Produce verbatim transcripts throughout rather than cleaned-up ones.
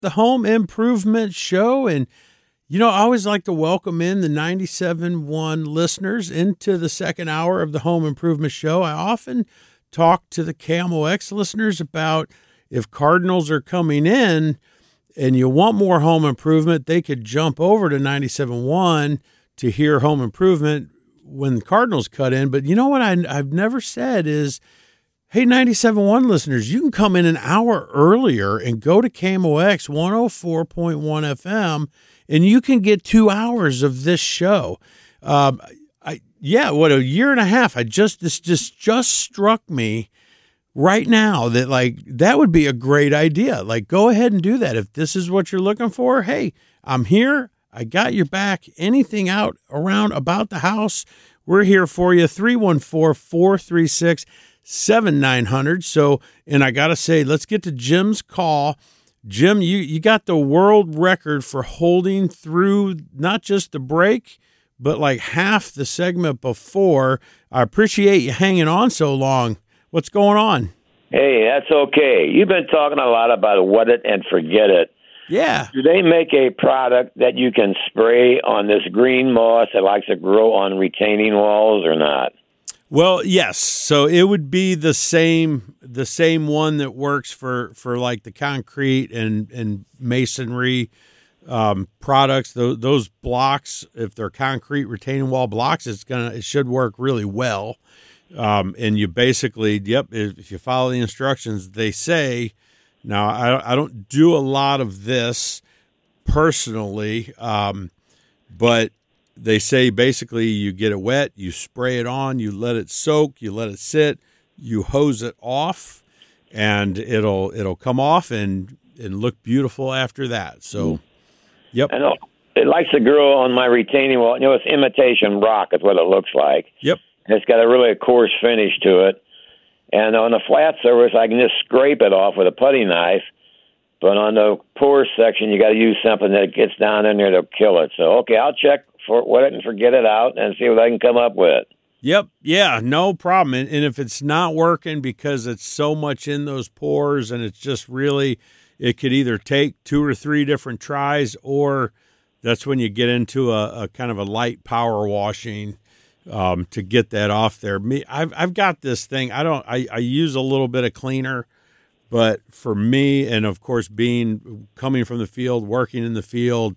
the Home Improvement Show. And, you know, I always like to welcome in the ninety-seven point one listeners into the second hour of the Home Improvement Show. I often talk to the K M O X listeners about if Cardinals are coming in and you want more home improvement, they could jump over to ninety-seven point one to hear Home Improvement when the Cardinals cut in. But you know what I, I've never said is, hey, ninety-seven point one listeners, you can come in an hour earlier and go to K M O X one oh four point one F M, and you can get two hours of this show. Um, I yeah, what, a year and a half. I just this just just struck me right now that, like, that would be a great idea. Like, go ahead and do that. If this is what you're looking for, hey, I'm here. I got your back. Anything out around about the house, we're here for you. three one four, four three six, seven nine zero zero. So, and I got to say, let's get to Jim's call. Jim, you, you got the world record for holding through not just the break, but like half the segment before. I appreciate you hanging on so long. What's going on? Hey, that's okay. You've been talking a lot about wet it and forget it. Yeah. Do they make a product that you can spray on this green moss that likes to grow on retaining walls or not? Well, yes. So it would be the same the same one that works for, for like the concrete and, and masonry um, products. Those, those blocks, if they're concrete retaining wall blocks, it's gonna it should work really well. Um, and you basically, yep, if you follow the instructions, they say. Now, I, I don't do a lot of this personally, um, but they say basically you get it wet, you spray it on, you let it soak, you let it sit, you hose it off, and it'll it'll come off and, and look beautiful after that. So, yep. I know. It likes to grow on my retaining wall. You know, it's imitation rock is what it looks like. Yep. And it's got a really coarse finish to it. And on the flat surface, I can just scrape it off with a putty knife. But on the porous section, you got to use something that gets down in there to kill it. So, okay, I'll check for wet it and forget it out and see what I can come up with. Yep. Yeah, no problem. And, and if it's not working because it's so much in those pores and it's just really, it could either take two or three different tries, or that's when you get into a, a kind of a light power washing um, to get that off there. Me, I've I've got this thing. I don't. I, I use a little bit of cleaner, but for me, and of course, being coming from the field, working in the field,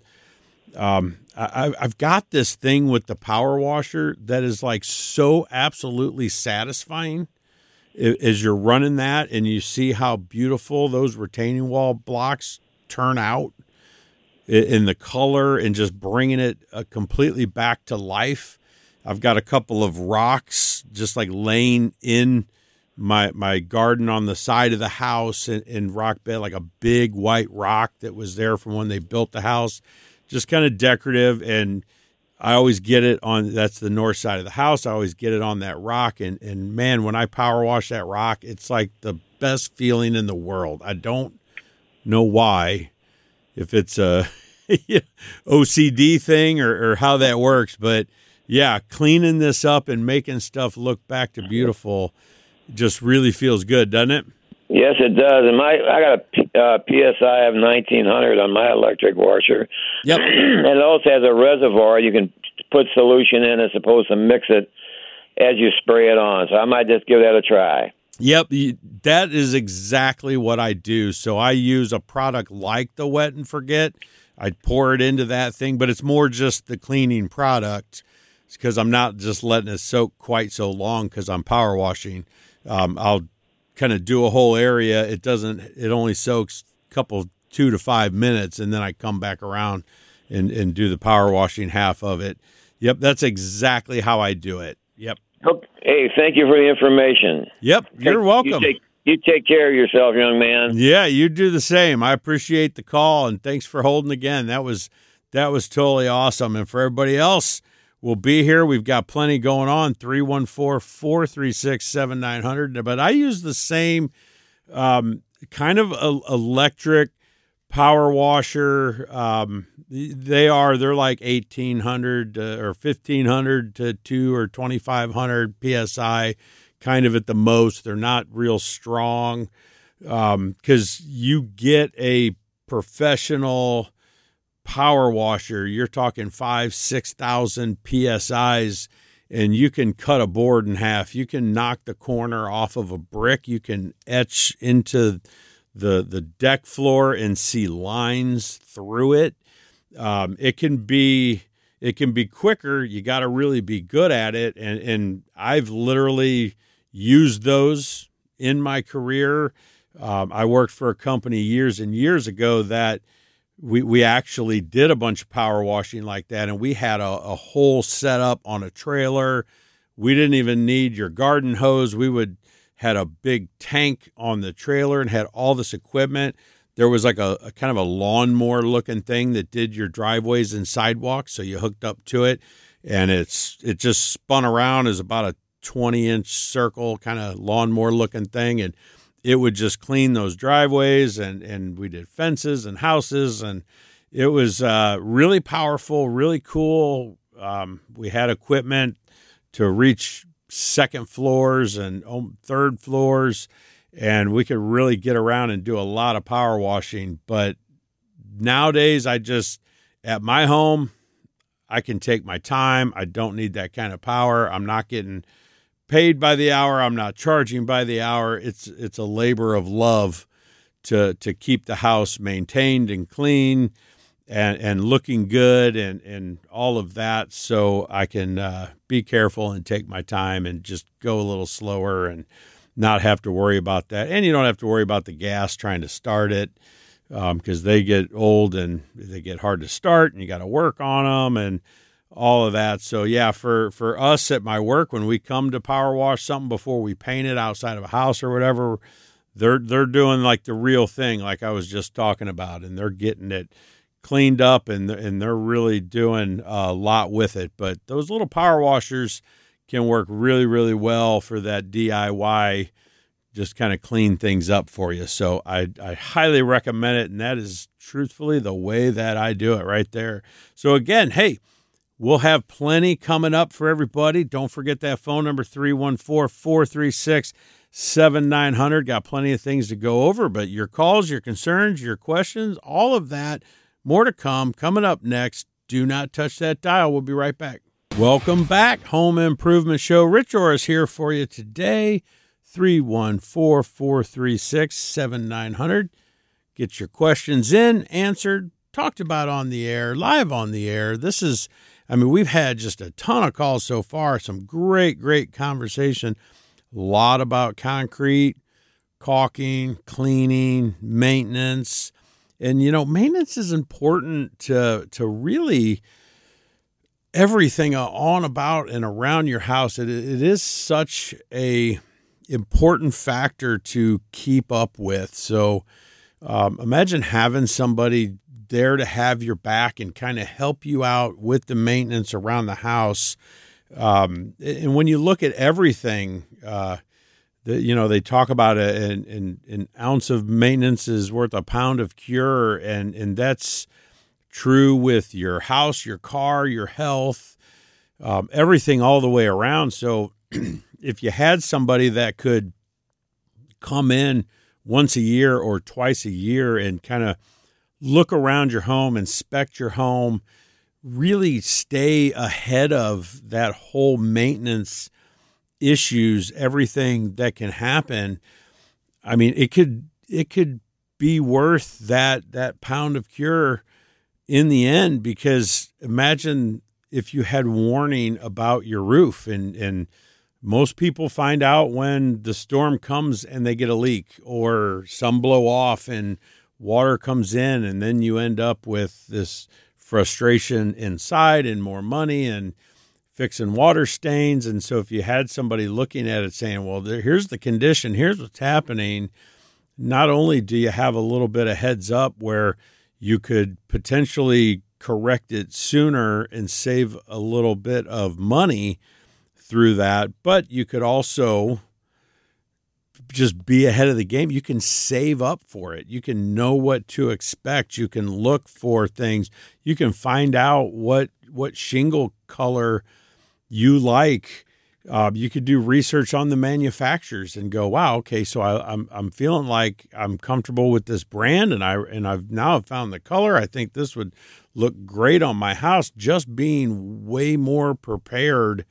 um, I, I've got this thing with the power washer that is like so absolutely satisfying as you're running that, and you see how beautiful those retaining wall blocks turn out in the color, and just bringing it uh, completely back to life. I've got a couple of rocks just like laying in my my garden on the side of the house in, in rock bed, like a big white rock that was there from when they built the house, just kind of decorative. And I always get it on, that's the north side of the house. I always get it on that rock. And, and man, when I power wash that rock, it's like the best feeling in the world. I don't know why, if it's a O C D thing or, or how that works, but yeah, cleaning this up and making stuff look back to beautiful just really feels good, doesn't it? Yes, it does. And my, I got a uh, P S I of nineteen hundred on my electric washer. Yep. And it also has a reservoir. You can put solution in as opposed to mix it as you spray it on. So I might just give that a try. Yep, that is exactly what I do. So I use a product like the Wet and Forget. I pour it into that thing, but it's more just the cleaning product, because I'm not just letting it soak quite so long because I'm power washing. Um, I'll kind of do a whole area. It doesn't, it only soaks a couple, two to five minutes, and then I come back around and, and do the power washing half of it. Yep, that's exactly how I do it. Yep. Okay. Hey, thank you for the information. Yep, you're take, welcome. You take, you take care of yourself, young man. Yeah, you do the same. I appreciate the call, and thanks for holding again. That was that was totally awesome. And for everybody else, we'll be here. We've got plenty going on, three one four, four three six, seven nine zero zero. But I use the same um, kind of a, electric power washer. Um, they are, they're like eighteen hundred uh, or fifteen hundred to two or twenty-five hundred P S I, kind of at the most. They're not real strong because um, you get a professional power washer, you're talking five, six thousand P S Is, and you can cut a board in half. You can knock the corner off of a brick. You can etch into the the deck floor and see lines through it. Um, it can be it can be quicker. You got to really be good at it. And and I've literally used those in my career. Um, I worked for a company years and years ago that we we actually did a bunch of power washing like that, and we had a, a whole setup on a trailer. We didn't even need your garden hose. We would had a big tank on the trailer and had all this equipment. There was like a, a kind of a lawnmower looking thing that did your driveways and sidewalks. So you hooked up to it, and it's it just spun around as about a twenty inch circle kind of lawnmower looking thing, and it would just clean those driveways, and, and we did fences and houses, and it was uh, really powerful, really cool. Um, we had equipment to reach second floors and third floors, and we could really get around and do a lot of power washing. But nowadays, I just, at my home, I can take my time. I don't need that kind of power. I'm not getting paid by the hour. I'm not charging by the hour. It's it's a labor of love to to keep the house maintained and clean and and looking good and and all of that, so I can uh, be careful and take my time and just go a little slower and not have to worry about that. And you don't have to worry about the gas trying to start it, because um, they get old and they get hard to start, and you got to work on them and all of that. So yeah, for, for us at my work, when we come to power wash something before we paint it outside of a house or whatever, they're they're doing like the real thing, like I was just talking about, and they're getting it cleaned up, and and they're really doing a lot with it. But those little power washers can work really, really well for that D I Y, just kind of clean things up for you. So I I highly recommend it, and that is truthfully the way that I do it right there. So again, hey, we'll have plenty coming up for everybody. Don't forget that phone number, three one four, four three six, seven nine zero zero. Got plenty of things to go over, but your calls, your concerns, your questions, all of that, more to come. Coming up next, do not touch that dial. We'll be right back. Welcome back. Home Improvement Show. Rich Orris here for you today. three one four, four three six, seven nine zero zero. Get your questions in, answered, talked about on the air, live on the air. This is, I mean, we've had just a ton of calls so far, some great, great conversation, a lot about concrete, caulking, cleaning, maintenance. And, you know, maintenance is important to to really everything on, about, and around your house. It, it is such a important factor to keep up with. So um, imagine having somebody there to have your back and kind of help you out with the maintenance around the house. Um, and when you look at everything, uh, the, you know, they talk about a, an, an, an ounce of maintenance is worth a pound of cure. And, and that's true with your house, your car, your health, um, everything all the way around. So if you had somebody that could come in once a year or twice a year and kind of look around your home, inspect your home, really stay ahead of that whole maintenance issues, everything that can happen. I mean, it could it could be worth that that pound of cure in the end, because imagine if you had warning about your roof, and and most people find out when the storm comes and they get a leak, or some blow off and water comes in, and then you end up with this frustration inside and more money and fixing water stains. And so if you had somebody looking at it saying, well, there, here's the condition, here's what's happening, not only do you have a little bit of heads up where you could potentially correct it sooner and save a little bit of money through that, but you could also just be ahead of the game. You can save up for it. You can know what to expect. You can look for things. You can find out what what shingle color you like Uh, you could do research on the manufacturers and go, wow, okay, so I, I'm I'm feeling like I'm comfortable with this brand, and I and I've now found the color. I think this would look great on my house. Just being way more prepared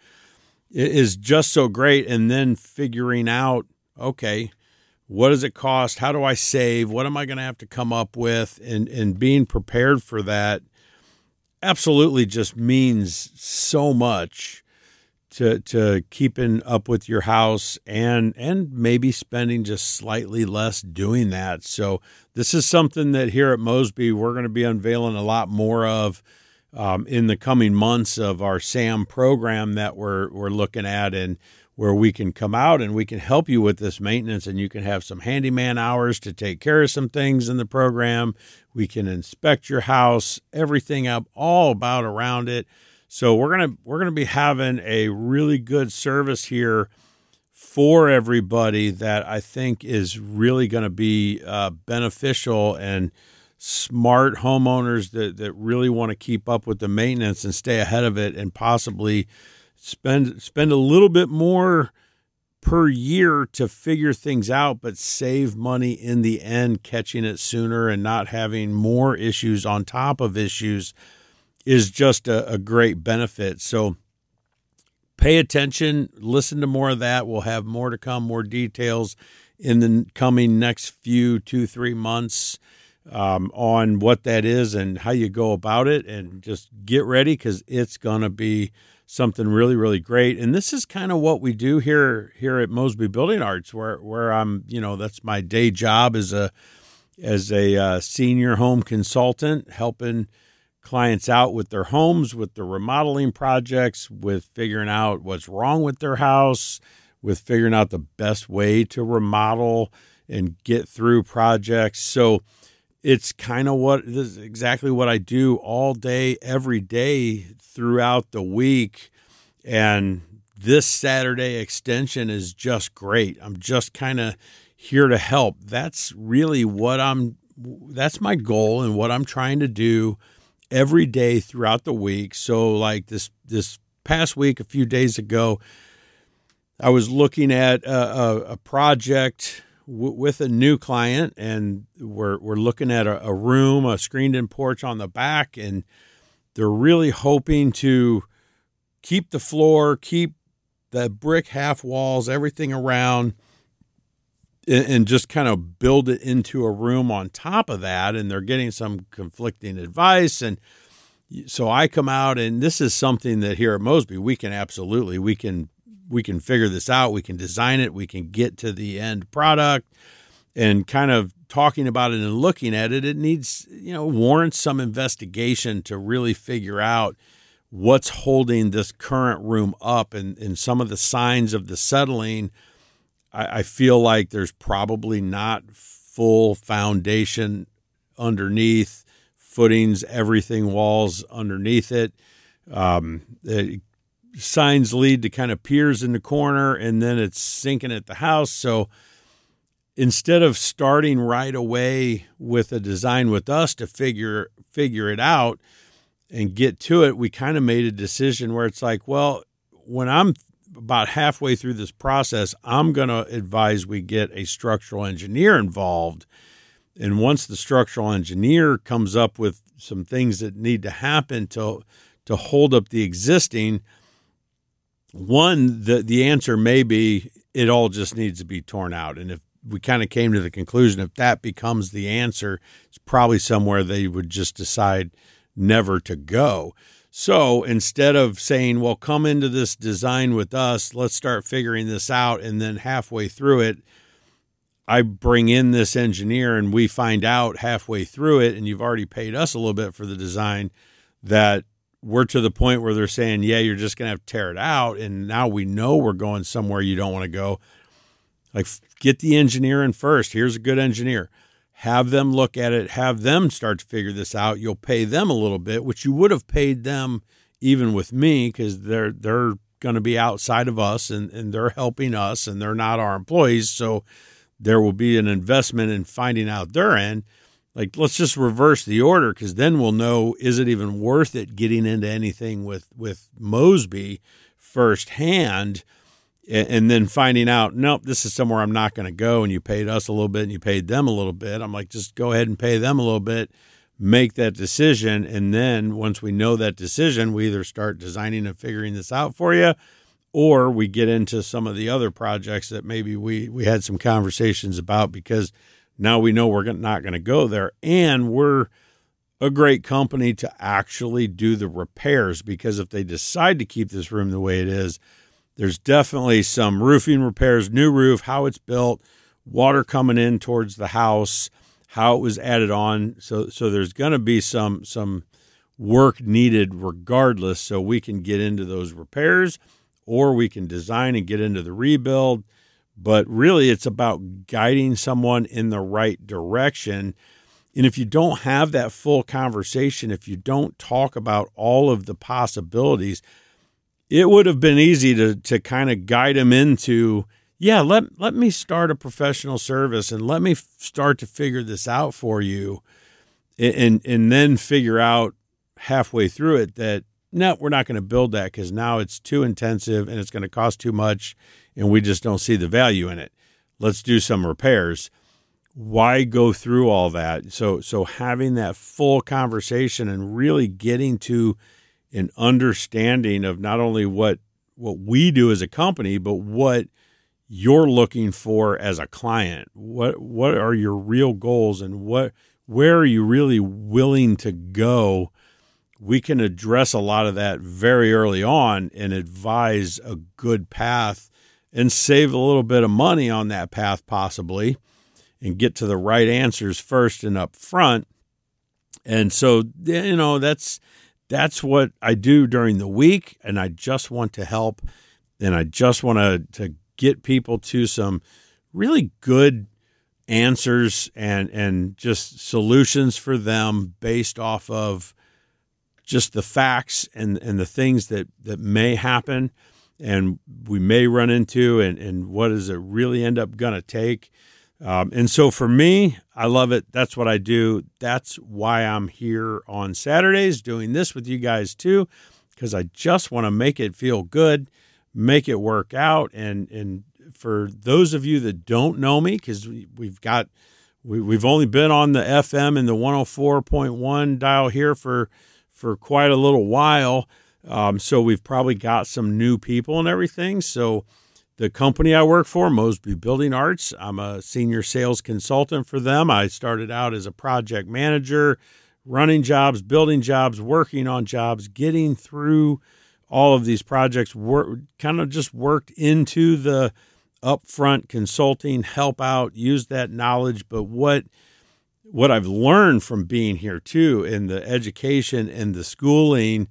is just so great, and then figuring out, okay, what does it cost? How do I save? What am I going to have to come up with? And and being prepared for that absolutely just means so much to to keeping up with your house and and maybe spending just slightly less doing that. So this is something that here at Mosby we're going to be unveiling a lot more of um, in the coming months of our S A M program that we're we're looking at, and where we can come out and we can help you with this maintenance, and you can have some handyman hours to take care of some things in the program. We can inspect your house, everything up, all about around it. So we're gonna we're gonna be having a really good service here for everybody that I think is really going to be uh, beneficial, and smart homeowners that that really want to keep up with the maintenance and stay ahead of it, and possibly spend spend a little bit more per year to figure things out, but save money in the end, catching it sooner and not having more issues on top of issues is just a, a great benefit. So pay attention, listen to more of that. We'll have more to come, more details in the coming next few two, three months um, on what that is and how you go about it. And just get ready, because it's going to be something really, really great. And this is kind of what we do here here at Mosby Building Arts, where where I'm, you know, that's my day job as a as a uh, senior home consultant, helping clients out with their homes, with their remodeling projects, with figuring out what's wrong with their house, with figuring out the best way to remodel and get through projects. So it's kind of what this is exactly what I do all day, every day throughout the week. And this Saturday extension is just great. I'm just kind of here to help. That's really what I'm, that's my goal and what I'm trying to do every day throughout the week. So like this, this past week, a few days ago, I was looking at a, a, a project w- with a new client, and we're, we're looking at a, a room, a screened-in porch on the back, and they're really hoping to keep the floor, keep the brick half walls, everything around, and, and just kind of build it into a room on top of that. And they're getting some conflicting advice. And so I come out, and this is something that here at Mosby, we can absolutely, we can, we can figure this out. We can design it. We can get to the end product, and kind of talking about it and looking at it. It needs, you know, warrants some investigation to really figure out what's holding this current room up, and, and some of the signs of the settling. I, I feel like there's probably not full foundation underneath, footings, everything, walls underneath it. Um, it signs lead to kind of piers in the corner, and then it's sinking at the house. So instead of starting right away with a design with us to figure figure it out and get to it, we kind of made a decision where it's like, well, when I'm about halfway through this process, I'm going to advise we get a structural engineer involved. And once the structural engineer comes up with some things that need to happen to to hold up the existing, one, the, the answer may be it all just needs to be torn out. And if we kind of came to the conclusion, if that becomes the answer, it's probably somewhere they would just decide never to go. So instead of saying, well, come into this design with us, let's start figuring this out, and then halfway through it, I bring in this engineer, and we find out halfway through it, and you've already paid us a little bit for the design, that we're to the point where they're saying, yeah, you're just going to have to tear it out. And now we know we're going somewhere you don't want to go. Like, get the engineer in first. Here's a good engineer. Have them look at it. Have them start to figure this out. You'll pay them a little bit, which you would have paid them even with me, because they're they're going to be outside of us, and, and they're helping us, and they're not our employees. So there will be an investment in finding out their end. Like, let's just reverse the order, because then we'll know, is it even worth it getting into anything with, with Mosby firsthand? and, and then finding out, nope, this is somewhere I'm not going to go, and you paid us a little bit and you paid them a little bit. I'm like, just go ahead and pay them a little bit, make that decision, and then once we know that decision, we either start designing and figuring this out for you, or we get into some of the other projects that maybe we, we had some conversations about, because now we know we're not going to go there, and we're a great company to actually do the repairs, because if they decide to keep this room the way it is, there's definitely some roofing repairs, new roof, how it's built, water coming in towards the house, how it was added on. So so there's going to be some some work needed regardless, so we can get into those repairs, or we can design and get into the rebuild. But really, it's about guiding someone in the right direction. And if you don't have that full conversation, if you don't talk about all of the possibilities, it would have been easy to to kind of guide them into, yeah, let, let me start a professional service and let me f- start to figure this out for you. And, and, and then figure out halfway through it that, no, we're not going to build that because now it's too intensive and it's going to cost too much and we just don't see the value in it. Let's do some repairs. Why go through all that? So so having that full conversation and really getting to an understanding of not only what what we do as a company, but what you're looking for as a client. What what are your real goals, and what where are you really willing to go? We can address a lot of that very early on and advise a good path and save a little bit of money on that path possibly, and get to the right answers first and up front. And so, you know, that's that's what I do during the week, and I just want to help, and I just want to, to get people to some really good answers and, and just solutions for them based off of just the facts and, and the things that, that may happen and we may run into, and, and what does it really end up going to take. Um, and so for me, I love it. That's what I do. That's why I'm here on Saturdays doing this with you guys too, because I just want to make it feel good, make it work out. And, and for those of you that don't know me, because we, we've got, we, we've only been on the F M and the one oh four point one dial here for, for quite a little while. Um, so we've probably got some new people and everything. So the company I work for, Mosby Building Arts, I'm a senior sales consultant for them. I started out as a project manager, running jobs, building jobs, working on jobs, getting through all of these projects, work, kind of just worked into the upfront consulting, help out, use that knowledge. But what what I've learned from being here too, in the education and the schooling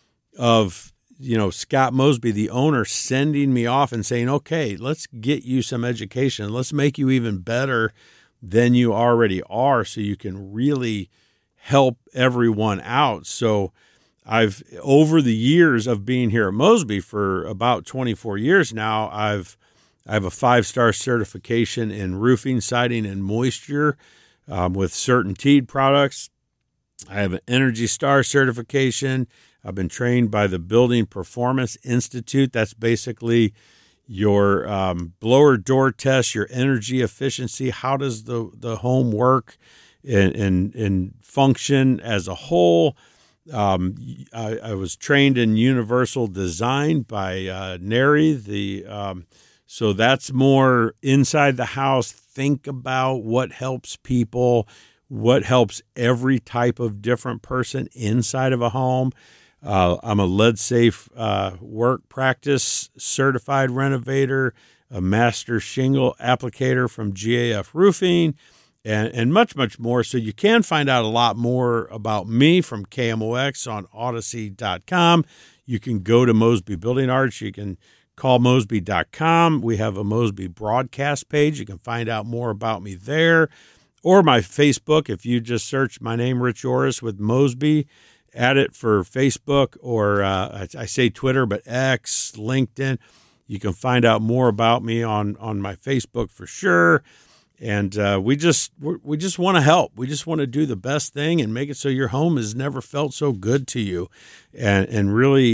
of, you know, Scott Mosby, the owner, sending me off and saying, okay, let's get you some education. Let's make you even better than you already are so you can really help everyone out. So I've, over the years of being here at Mosby for about twenty-four years now, I've, I have a five-star certification in roofing, siding, and moisture um, with CertainTeed products. I have an Energy Star certification. I've been trained by the Building Performance Institute. That's basically your um, blower door test, your energy efficiency. How does the, the home work and, and, and function as a whole? Um, I, I was trained in Universal Design by uh, NARI. The um, so that's more inside the house. Think about what helps people, what helps every type of different person inside of a home. Uh, I'm a lead safe uh, work practice certified renovator, a master shingle applicator from G A F Roofing, and, and much, much more. So you can find out a lot more about me from K M O X on Odyssey dot com. You can go to Mosby Building Arts. You can call Mosby dot com. We have a Mosby broadcast page. You can find out more about me there, or my Facebook. If you just search my name, Rich Orris, with Mosby, add it for Facebook, or uh, I, I say Twitter, but X, LinkedIn. You can find out more about me on, on my Facebook for sure. And uh, we just we just want to help. We just want to do the best thing and make it so your home has never felt so good to you, and and really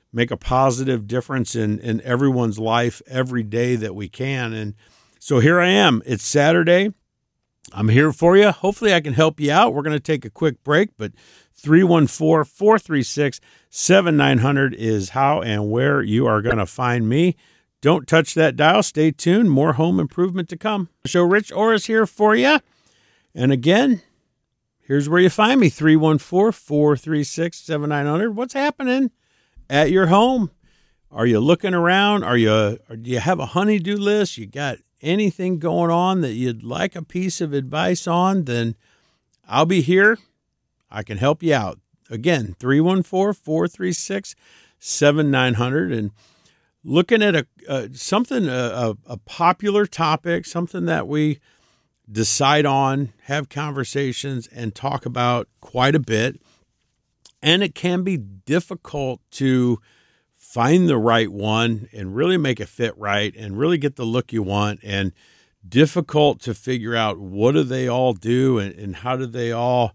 make a positive difference in, in everyone's life every day that we can. And so here I am. It's Saturday. I'm here for you. Hopefully I can help you out. We're going to take a quick break, but three one four, four three six, seven nine zero zero is how and where you are going to find me. Don't touch that dial. Stay tuned. More home improvement to come. So Rich Orris here for you. And again, here's where you find me, three one four, four three six, seven nine zero zero. What's happening at your home? Are you looking around? Are you? Or do you have a honey-do list? You got anything going on that you'd like a piece of advice on? Then I'll be here. I can help you out. Again, three one four, four three six, seven nine zero zero. And looking at a uh, something, a, a popular topic, something that we decide on, have conversations, and talk about quite a bit. And it can be difficult to find the right one and really make it fit right and really get the look you want, and difficult to figure out what do they all do and, and how do they all,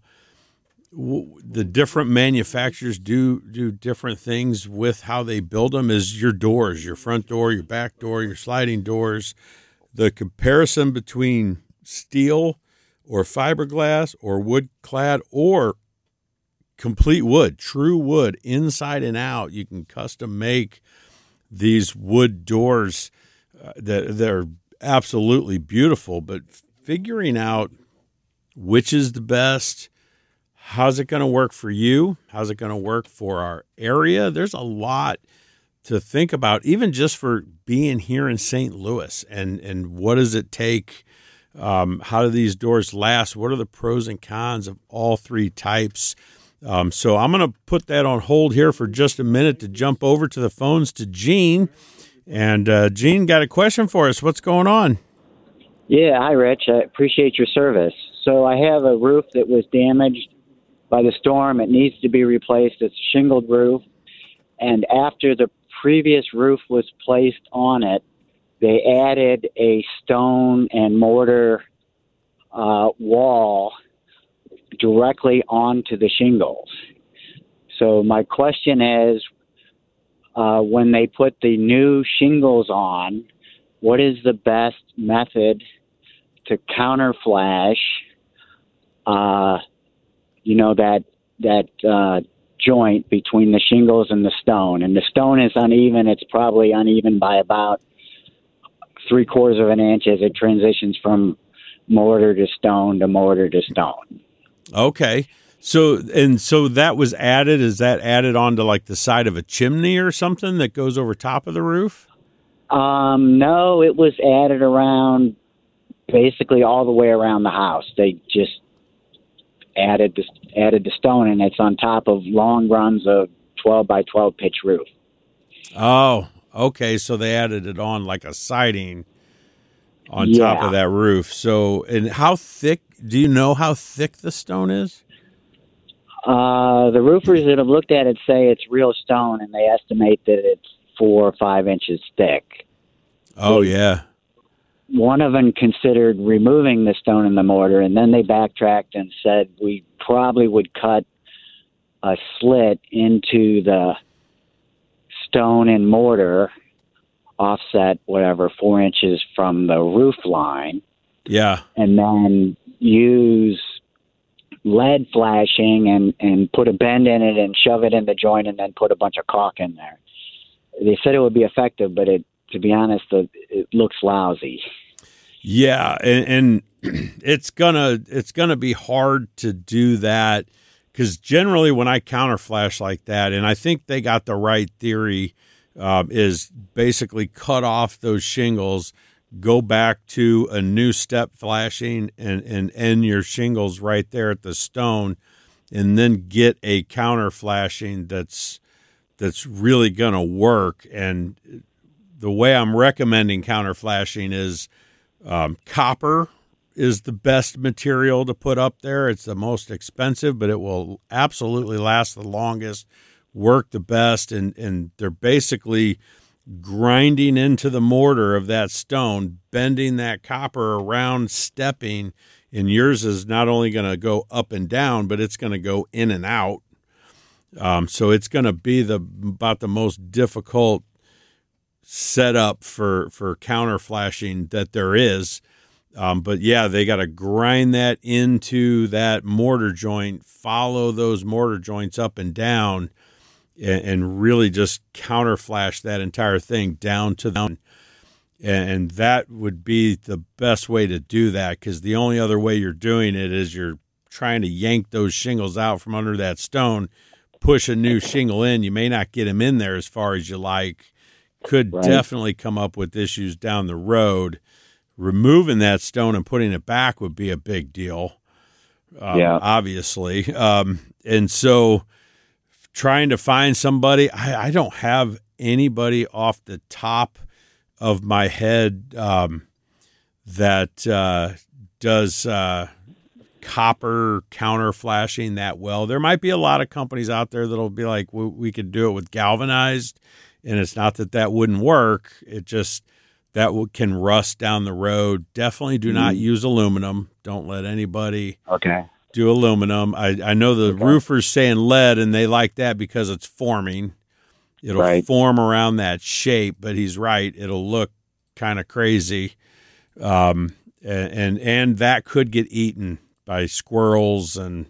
w- the different manufacturers do do different things with how they build them. Is your doors, your front door, your back door, your sliding doors, the comparison between steel or fiberglass or wood clad or complete wood, true wood, inside and out. You can custom make these wood doors uh, that they're absolutely beautiful, but figuring out which is the best, how's it going to work for you, how's it going to work for our area. There's a lot to think about, even just for being here in Saint Louis, and and what does it take. Um, how do these doors last? What are the pros and cons of all three types? Um, so I'm going to put that on hold here for just a minute to jump over to the phones to Gene. And uh, Gene got a question for us. What's going on? Yeah, hi, Rich. I appreciate your service. So I have a roof that was damaged by the storm. It needs to be replaced. It's a shingled roof. And after the previous roof was placed on it, they added a stone and mortar uh, wall directly onto the shingles. So my question is, uh, when they put the new shingles on, what is the best method to counter flash, uh, you know, that that uh, joint between the shingles and the stone? And the stone is uneven. It's probably uneven by about three quarters of an inch as it transitions from mortar to stone to mortar to stone. Okay. So, and so that was added, is that added onto like the side of a chimney or something that goes over top of the roof? Um, no, it was added around basically all the way around the house. They just added the, added the stone, and it's on top of long runs of twelve by twelve pitch roof. Oh, okay. So they added it on like a siding on yeah. top of that roof. So, and how thick, do you know how thick the stone is? Uh, the roofers that have looked at it say it's real stone, and they estimate that it's four or five inches thick. Oh, they, yeah. One of them considered removing the stone and the mortar, and then they backtracked and said we probably would cut a slit into the stone and mortar, offset whatever four inches from the roof line. Yeah. And then use lead flashing and, and put a bend in it and shove it in the joint, and then put a bunch of caulk in there. They said it would be effective, but it, to be honest, it, it looks lousy. Yeah. And, and it's gonna, it's gonna be hard to do that, because generally when I counter flash like that, and I think they got the right theory, Uh, is basically cut off those shingles, go back to a new step flashing, and, and end your shingles right there at the stone, and then get a counter flashing that's that's really going to work. And the way I'm recommending counter flashing is um, copper is the best material to put up there. It's the most expensive, but it will absolutely last the longest, work the best, and, and they're basically grinding into the mortar of that stone, bending that copper around, stepping, and yours is not only going to go up and down, but it's going to go in and out. Um, so it's going to be the about the most difficult setup for for counter flashing that there is. Um, but yeah, they got to grind that into that mortar joint, follow those mortar joints up and down, and, and really just counter flash that entire thing down to the. And that would be the best way to do that, because the only other way you're doing it is you're trying to yank those shingles out from under that stone, push a new shingle in. You may not get them in there as far as you like. Could right. definitely come up with issues down the road. Removing that stone and putting it back would be a big deal, um, yeah. obviously. Um, and so trying to find somebody, I, I don't have anybody off the top of my head um, that uh, does uh, copper counter flashing that well. There might be a lot of companies out there that'll be like, we, we could do it with galvanized, and it's not that that wouldn't work. It just, that can rust down the road. Definitely do mm. not use aluminum. Don't let anybody okay. do aluminum. I, I know the okay. roofers saying lead, and they like that because it's forming. It'll right. form around that shape, but he's right. It'll look kind of crazy. Um, and, and and that could get eaten by squirrels, and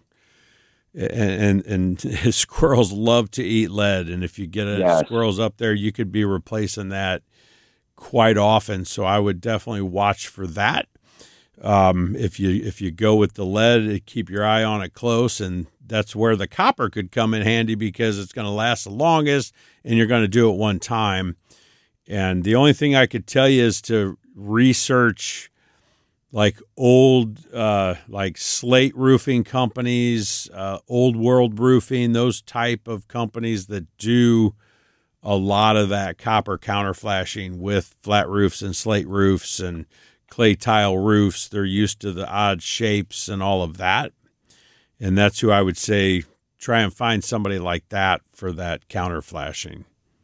and and, and squirrels love to eat lead. And if you get a, yes. squirrels up there, you could be replacing that quite often. So I would definitely watch for that. Um, if you if you go with the lead, keep your eye on it close, and that's where the copper could come in handy, because it's going to last the longest, and you're going to do it one time. And the only thing I could tell you is to research like old, uh, like slate roofing companies, uh, old world roofing, those type of companies that do a lot of that copper counter flashing with flat roofs and slate roofs and clay tile roofs. They're used to the odd shapes and all of that. And that's who I would say try and find somebody like that for that counter flashing.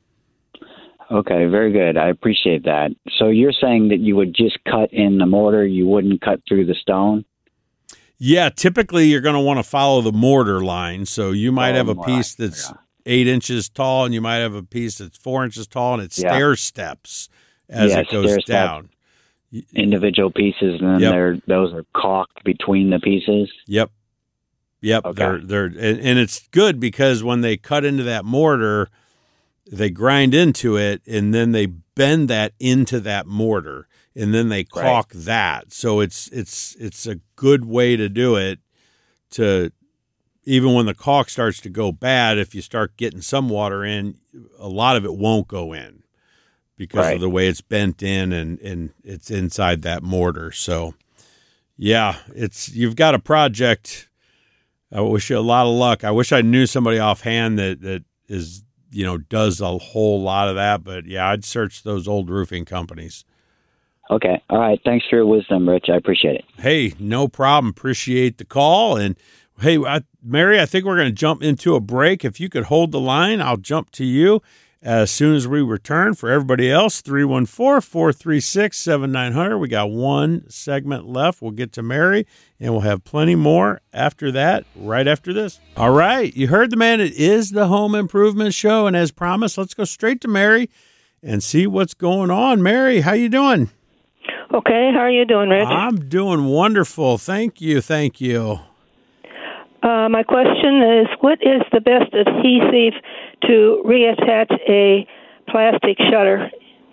Okay, very good. I appreciate that. So you're saying that you would just cut in the mortar, you wouldn't cut through the stone? Yeah, typically you're going to want to follow the mortar line. So you might oh, have a piece line. that's yeah. eight inches tall, and you might have a piece that's four inches tall, and it yeah. stair steps as yeah, it goes down. Individual pieces, and then yep. they're, those are caulked between the pieces? Yep. Yep, okay. they're they're and, and it's good because when they cut into that mortar, they grind into it, and then they bend that into that mortar, and then they caulk right. that. So it's it's it's a good way to do it. To even when the caulk starts to go bad, if you start getting some water in, a lot of it won't go in because right. of the way it's bent in and and it's inside that mortar. So yeah, it's you've got a project. I wish you a lot of luck. I wish I knew somebody offhand that, that is, you know, does a whole lot of that. But, yeah, I'd search those old roofing companies. Okay. All right. Thanks for your wisdom, Rich. I appreciate it. Hey, no problem. Appreciate the call. And, hey, I, Mary, I think we're going to jump into a break. If you could hold the line, I'll jump to you as soon as we return. For everybody else, three one four, four three six, seven nine zero zero. We got one segment left. We'll get to Mary, and we'll have plenty more after that, right after this. All right. You heard the man. It is the Home Improvement Show, and as promised, let's go straight to Mary and see what's going on. Mary, how you doing? Okay. How are you doing, Rich? I'm doing wonderful. Thank you. Thank you. Uh, my question is, what is the best adhesive to reattach a plastic shutter?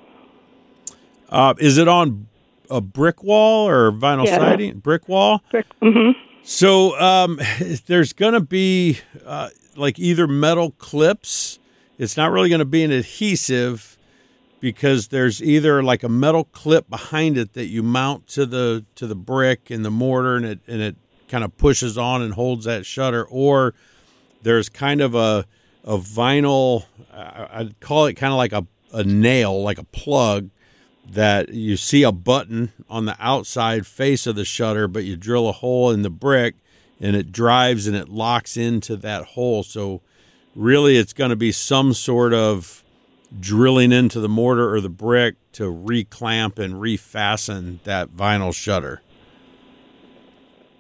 Uh, is it on a brick wall or vinyl yeah. siding? Brick wall? Brick. Mm-hmm. So um, there's going to be uh, like either metal clips. It's not really going to be an adhesive because there's either like a metal clip behind it that you mount to the to the brick and the mortar, and it and it kind of pushes on and holds that shutter, or there's kind of a a vinyl, I'd call it kind of like a, a nail, like a plug, that you see a button on the outside face of the shutter, but you drill a hole in the brick and it drives and it locks into that hole. So really it's going to be some sort of drilling into the mortar or the brick to reclamp and refasten that vinyl shutter.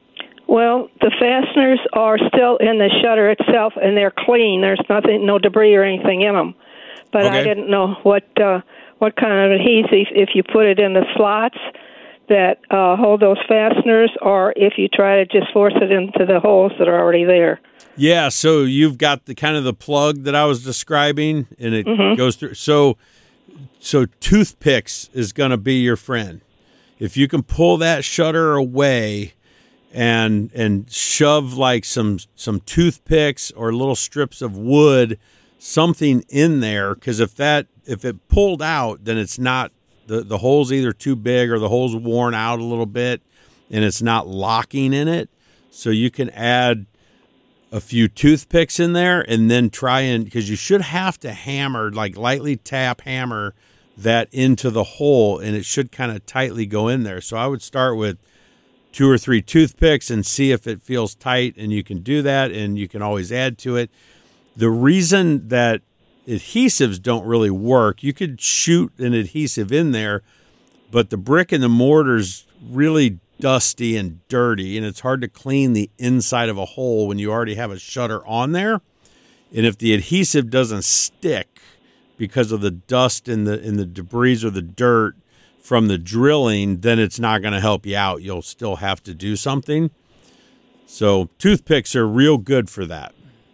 Well, the fasteners are still in the shutter itself, and they're clean. There's nothing, no debris or anything in them. But Okay. I didn't know what uh, what kind of adhesive, if you put it in the slots that uh, hold those fasteners, or if you try to just force it into the holes that are already there. Yeah, so you've got the kind of the plug that I was describing, and it Mm-hmm. goes through. So, so toothpicks is going to be your friend. If you can pull that shutter away and and shove like some some toothpicks or little strips of wood, something in there, because if that if it pulled out, then it's not the the hole's either too big or the hole's worn out a little bit, and it's not locking in it. So you can add a few toothpicks in there and then try and, because you should have to hammer, like lightly tap hammer that into the hole, and it should kind of tightly go in there. So I would start with two or three toothpicks and see if it feels tight, and you can do that, and you can always add to it. The reason that adhesives don't really work, you could shoot an adhesive in there, but the brick and the mortar's really dusty and dirty, and it's hard to clean the inside of a hole when you already have a shutter on there. And if the adhesive doesn't stick because of the dust and the and the debris or the dirt from the drilling, then it's not going to help you out. You'll still have to do something. So toothpicks are real good for that.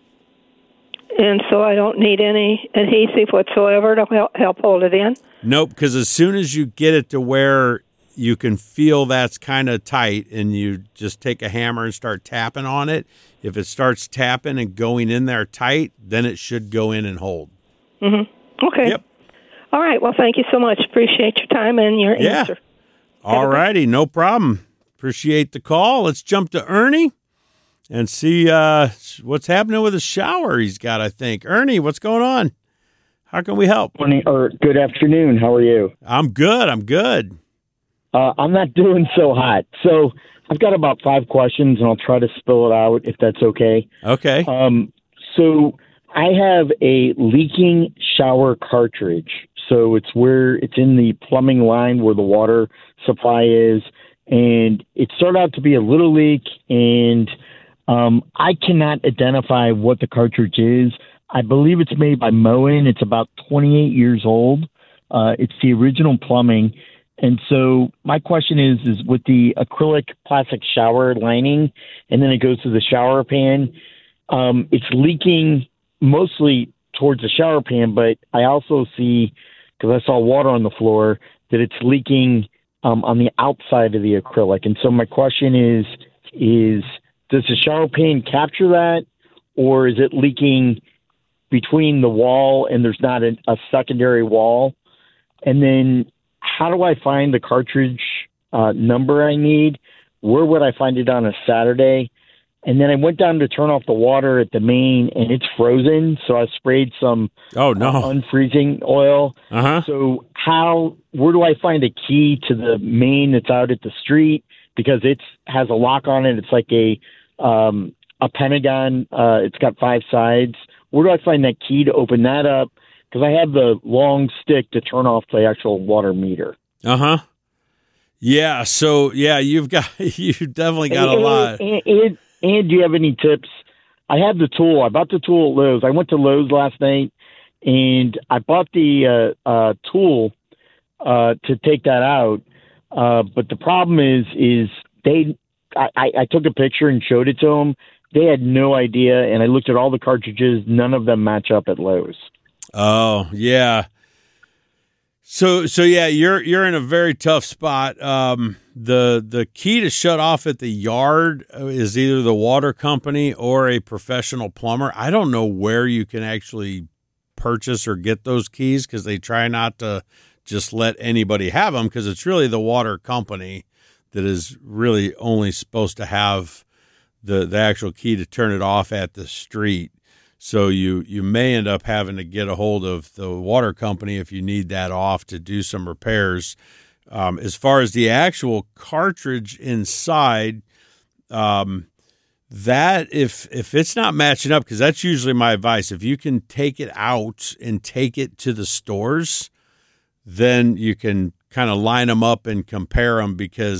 And so I don't need any adhesive whatsoever to help, help hold it in? Nope, because as soon as you get it to where you can feel that's kind of tight, and you just take a hammer and start tapping on it, if it starts tapping and going in there tight, then it should go in and hold. Mm-hmm. Okay. Yep. All right. Well, thank you so much. Appreciate your time and your Yeah. answer. All righty, no problem. Appreciate the call. Let's jump to Ernie and see uh, what's happening with the shower he's got, I think. Ernie, what's going on? How can we help? Morning, or good afternoon. How are you? I'm good. I'm good. Uh, I'm not doing so hot. So I've got about five questions, and I'll try to spill it out if that's okay. Okay. Um, so I have a leaking shower cartridge. So it's where it's in the plumbing line where the water supply is, and it started out to be a little leak, and um, I cannot identify what the cartridge is. I believe it's made by Moen. It's about twenty-eight years old. Uh, it's the original plumbing. And so my question is, is with the acrylic plastic shower lining, and then it goes to the shower pan, um, it's leaking mostly towards the shower pan, but I also see, because I saw water on the floor, that it's leaking um, on the outside of the acrylic. And so my question is, is does the shower pan capture that, or is it leaking between the wall and there's not a, a secondary wall? And then how do I find the cartridge uh, number I need? Where would I find it on a Saturday? And then I went down to turn off the water at the main, and it's frozen. So I sprayed some Oh, no. uh, unfreezing oil. Uh-huh. So how? Where do I find a key to the main that's out at the street? Because it has a lock on it. It's like a um, a pentagon. Uh, it's got five sides. Where do I find that key to open that up? Because I have the long stick to turn off the actual water meter. Uh-huh. Yeah, so, yeah, you've got, you've definitely got and, a lot. And, and, and do you have any tips? I have the tool. I bought the tool at Lowe's. I went to Lowe's last night, and I bought the uh, uh, tool uh, to take that out. Uh, but the problem is, is they, I, I took a picture and showed it to them. They had no idea, and I looked at all the cartridges. None of them match up at Lowe's. Oh, yeah. So, so yeah, you're you're in a very tough spot. Um, the the key to shut off at the yard is either the water company or a professional plumber. I don't know where you can actually purchase or get those keys, because they try not to just let anybody have them, because it's really the water company that is really only supposed to have the the actual key to turn it off at the street. So you, you may end up having to get a hold of the water company if you need that off to do some repairs. Um, as far as the actual cartridge inside, um, that if if it's not matching up, because that's usually my advice, if you can take it out and take it to the stores, then you can kind of line them up and compare them, because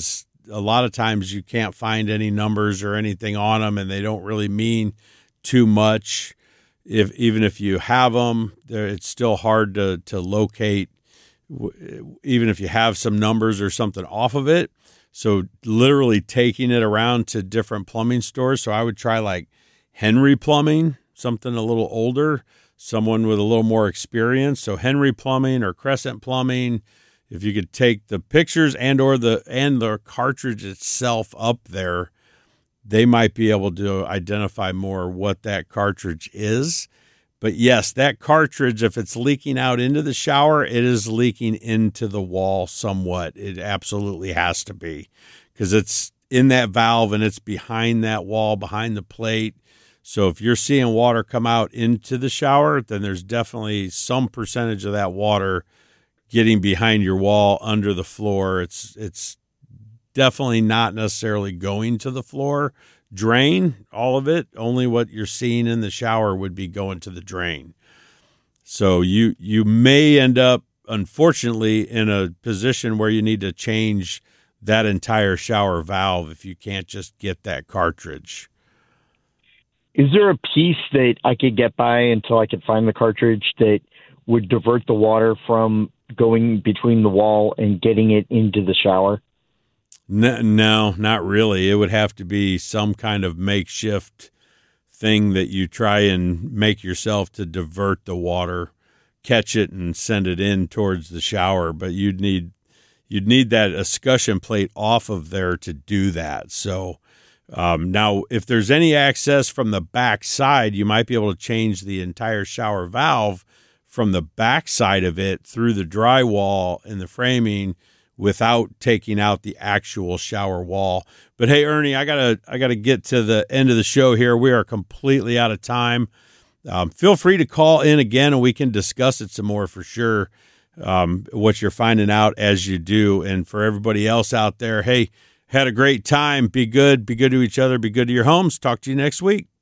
a lot of times you can't find any numbers or anything on them, and they don't really mean too much. If even if you have them, it's still hard to to locate, even if you have some numbers or something off of it. So literally taking it around to different plumbing stores. So I would try like Henry Plumbing, something a little older, someone with a little more experience. So Henry Plumbing or Crescent Plumbing, if you could take the pictures and or the and the cartridge itself up there, they might be able to identify more what that cartridge is. But yes, that cartridge, if it's leaking out into the shower, it is leaking into the wall somewhat. It absolutely has to be, because it's in that valve and it's behind that wall, behind the plate. So if you're seeing water come out into the shower, then there's definitely some percentage of that water getting behind your wall under the floor. It's it's definitely not necessarily going to the floor drain, all of it. Only what you're seeing in the shower would be going to the drain. So you you may end up, unfortunately, in a position where you need to change that entire shower valve if you can't just get that cartridge. Is there a piece that I could get by until I could find the cartridge that would divert the water from going between the wall and getting it into the shower? No, no, not really. It would have to be some kind of makeshift thing that you try and make yourself to divert the water, catch it and send it in towards the shower. But you'd need you'd need that escutcheon plate off of there to do that. So um, now, if there's any access from the back side, you might be able to change the entire shower valve from the back side of it through the drywall and the framing without taking out the actual shower wall. But hey, Ernie, I gotta I gotta get to the end of the show here. We are completely out of time. Um, feel free to call in again, and we can discuss it some more for sure. Um, what you're finding out as you do, and for everybody else out there, hey, had a great time. Be good. Be good to each other. Be good to your homes. Talk to you next week.